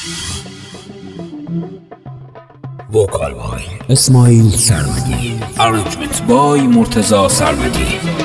وکال بای اسماعیل سرمدی، ارنجمنت بای مرتضی سرمدی.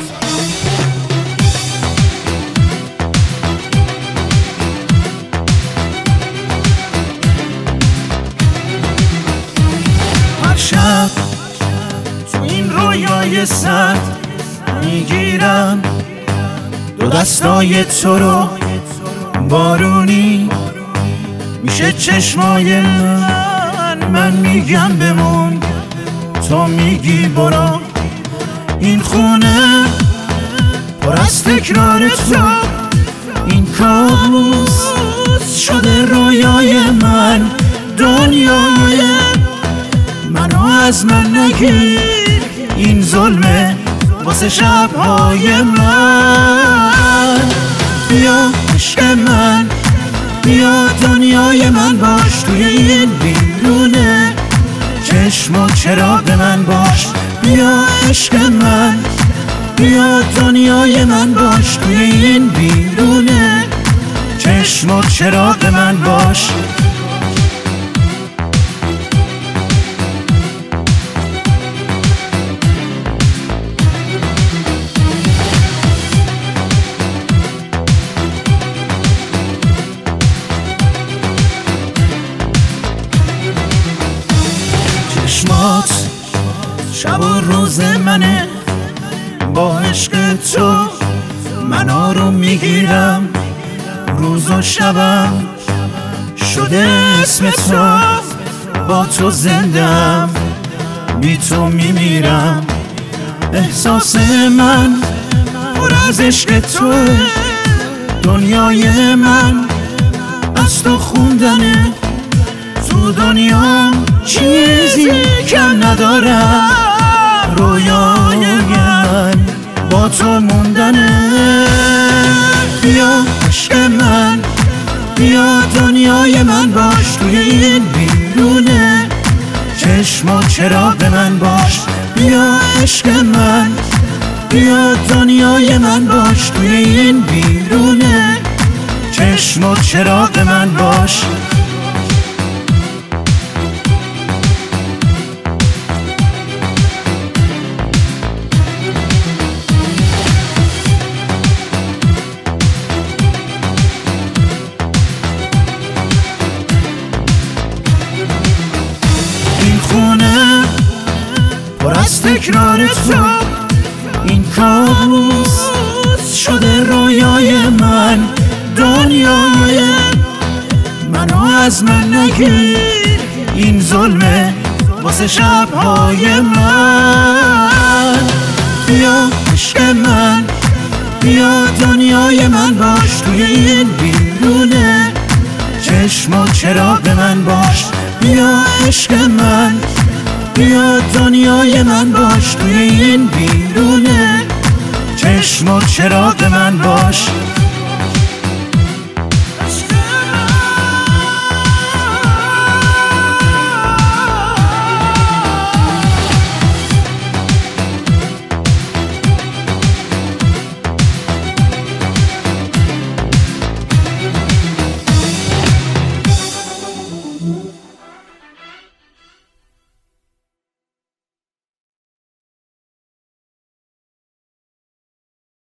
هر شب تو این رویای سرد میگیرم دو دستای تو رو بارونی، میشه چشمای من میگم بمون، تو میگی برو. این خونه پر از تکرار تو، این کابوس شده رویای من. دنیای منو از من نگیر، این ظلمه واسه شبهای من. بیا عشق من، بیا دنیای من باش، توی این بیرونه چشم و چراغ من باش. بیا عشق من، بیا دنیای من باش، توی این بیرونه چشم و چراغ من باش. چشمات شب و روز منه، با عشق تو من آروم میگیرم. روز و شبم شده اسم تو، با تو زندم بی تو میمیرم. احساس من پر از عشق تو، دنیای من از تو خوندنه. تو دنیا چیزی کم ندارم، رویای من با تو موندنه. بیا عشق من، بیا دنیای من باش، توی این بیرونه چشم و چراغ من باش. بیا عشق من، بیا دنیای من باش، توی این بیرونه چشم و چراغ من باش. این خونه پر از تکرار تو، این کابوس شده رویای من. دنیای منو از من نگیر، این ظلمه واسه شبهای من. بیا عشق من، بیا دنیای من باش، توی این بیرونه چشم و چراغ من باش. بیا عشق من، بیا دنیای من باش، توی این بیرونه چشم و چراغ من باش.